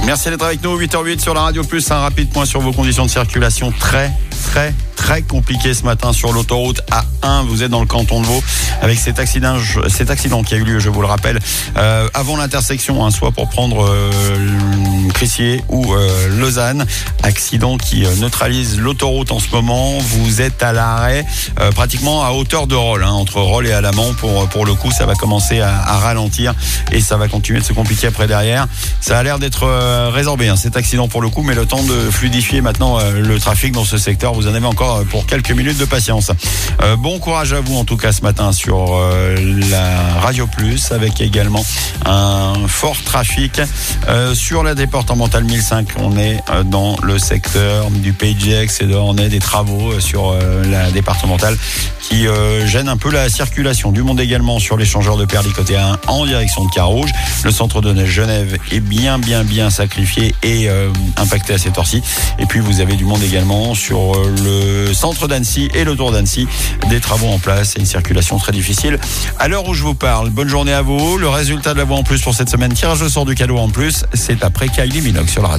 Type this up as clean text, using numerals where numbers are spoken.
Merci d'être avec nous, 8h08 sur la Radio Plus. Un rapide point sur vos conditions de circulation très compliqué ce matin sur l'autoroute A1. Vous êtes dans le canton de Vaud avec cet accident qui a eu lieu, je vous le rappelle, avant l'intersection, soit pour prendre Crissier ou Lausanne. Accident qui neutralise l'autoroute en ce moment. Vous êtes à l'arrêt pratiquement à hauteur de Rolle, entre Rolle et Alamand. Pour le coup, ça va commencer à ralentir et ça va continuer de se compliquer après derrière. Ça a l'air d'être résorbé, cet accident pour le coup, mais le temps de fluidifier maintenant le trafic dans ce secteur. Vous en avez encore pour quelques minutes de patience. Bon courage à vous en tout cas ce matin sur la Radio Plus, avec également un fort trafic sur la départementale 1005. On est dans le secteur du Pays de Gex et on est des travaux sur la départementale qui gêne un peu la circulation. Du monde également sur l'échangeur de Perly côté 1 en direction de Carouge. Le centre de Genève est bien sacrifié et impacté à cette heure-ci. Et puis vous avez du monde également sur le centre d'Annecy et le tour d'Annecy. Des travaux en place et une circulation très difficile à l'heure où je vous parle. Bonne journée à vous. Le résultat de la voix en plus pour cette semaine, tirage au sort du cadeau en plus, c'est après Kylie Minogue sur la radio.